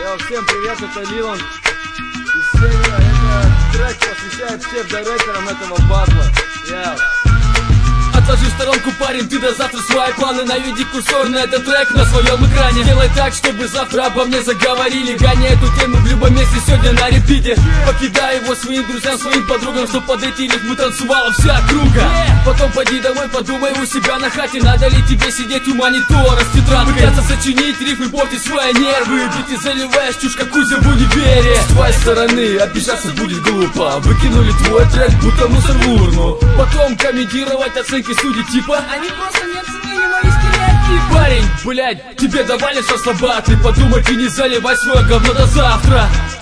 Всем привет, это Лилан и Сеня. Это трек посвящает всем директорам этого батла. Отложи в сторонку, парень, ты до завтра свои планы. Наведи курсор на этот трек на своем экране. Делай так, чтобы завтра обо мне заговорили. Гоняй эту тему в любом месте сегодня на репите. Покидай его своим друзьям, своим подругам, чтоб под эти ритмы танцевала вся округа. Потом пойди домой, подумай у себя на хате. Надо ли тебе сидеть у монитора с тетрадкой? Пытаться сочинить рифмы, портить свои нервы. Ведь ты заливаешь чушь, как Кузя в универе. С твоей стороны обижаться будет глупо. Выкинули твой трек, будто мусор в урну. Потом комментировать оценки судей типа они просто не оценили мои стереотипы. Парень, блядь, тебе давали шанс слаба. Ты подумай и не заливай свое говно до завтра.